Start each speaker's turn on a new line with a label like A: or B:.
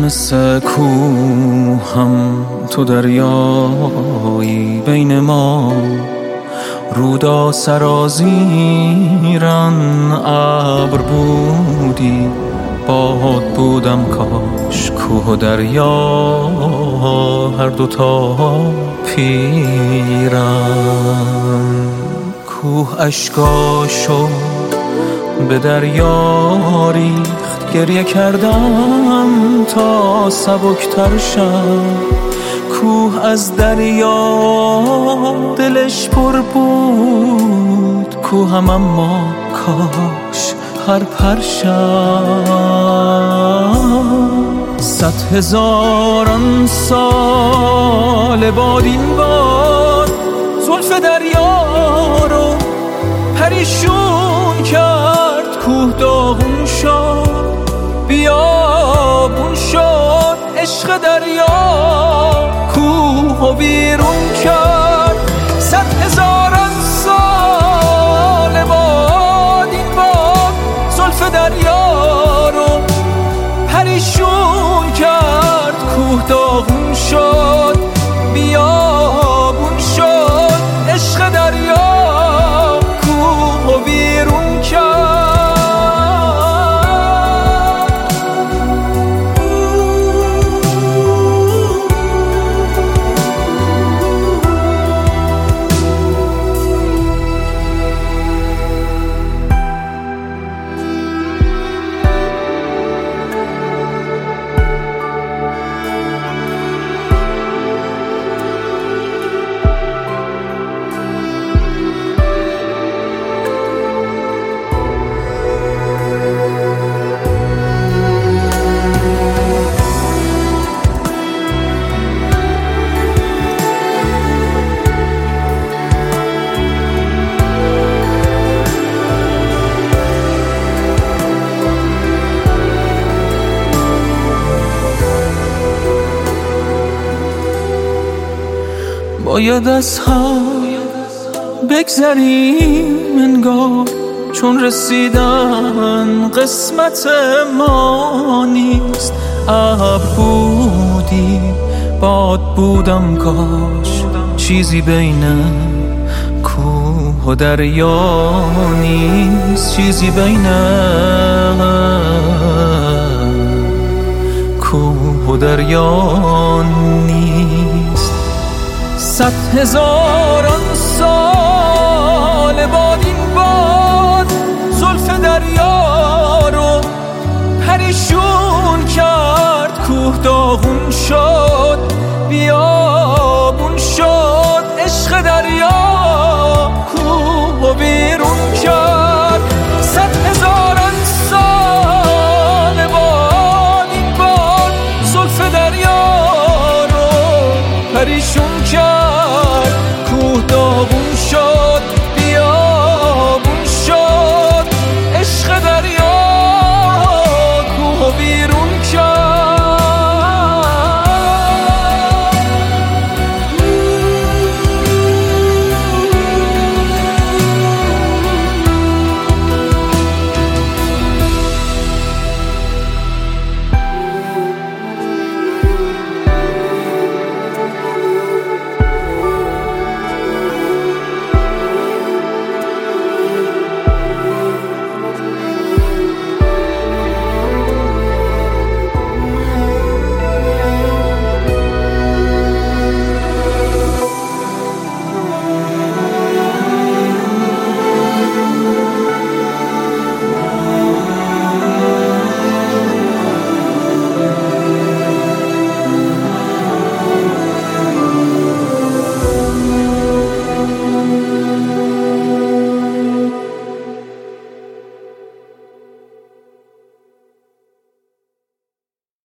A: مثل کوهم تو دریایی بین ما، رودا سرازیران ابر بودی، باد بودم کاش کوه و دریا هر دوتا پیرن. کوه اشکاشو به دریا ریخت، گریه کردم تا سبکتر شد. کوه از دریا دلش پر بود، کوهم اما کاش هر پر شد. 100,000 سال باد این باد زلف دریا رو پریشون کرد. کوه داغون شد، بیابون شد عشق دریا، کوه و بیرون کرد. 100,000 سال باد این باد زلف دریا رو پریشون کرد. کوه داغون شد، بیابون شد عشق دریا، کوه و بیرون کرد. باید از هم بگذریم انگار، چون رسیدن قسمت ما نیست. ابر بودی باد بودم کاش، چیزی بین کوه و دریا نیست. چیزی بین کوه و دریا نیست. 100,000 سال باد این باد زلف دریا رو پریشون کرد. کوه داغون شد، بیا